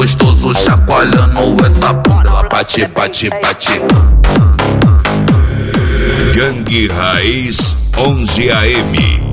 gostoso chacoalhando essa bunda. Ela bate, bate, bate. Gangue Raiz 11 AM.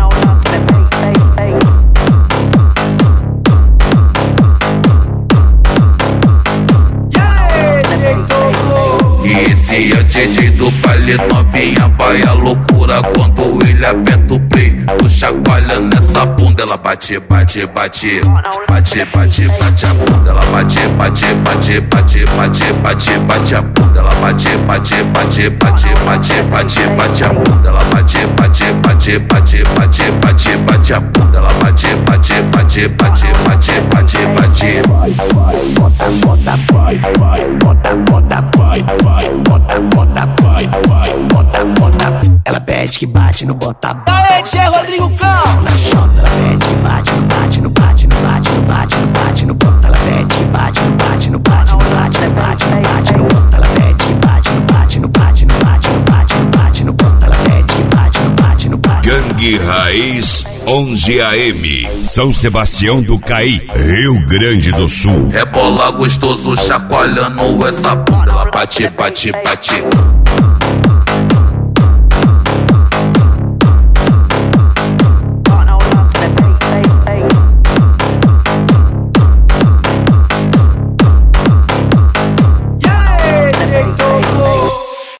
Esse é o DJ do baile, novinha vai a loucura quando ele aperta o play. Tu chacoalha nessa bunda, ela bate, bate, bate. Bate, bate, bate a bunda, ela bate, bate, bate, bate, bate, bate, bate a bunda, ela bate, bate, bate, bate, bate, bate, bate a bunda, ela bate, bate, bate, bate, bate, bate, bate a bunda, ela bate, bate, bate, bate, bate, bate, bate. Bota, bota, vai, vai, bota, bota, vai, vai, bota, bota, vai, vai, bota, bota. Ela pede que bate no bota. Aê, Rodrigo Cal. Na chota, ela pede que bate no bate, no bate, no bate, no bate, no bate, no bota. Ela pede que bate no bate, no bate, no bate, no bate, no bate, no bota. Ela pede que bate no bate, no bate, no bate, no bate, no bate, no bota. Ela pede que bate no bate, no bate. Gangue Raiz 11 AM. São Sebastião do Caí, Rio Grande do Sul. Rebola gostoso chacoalhando essa bunda, ela bate, bate, bate.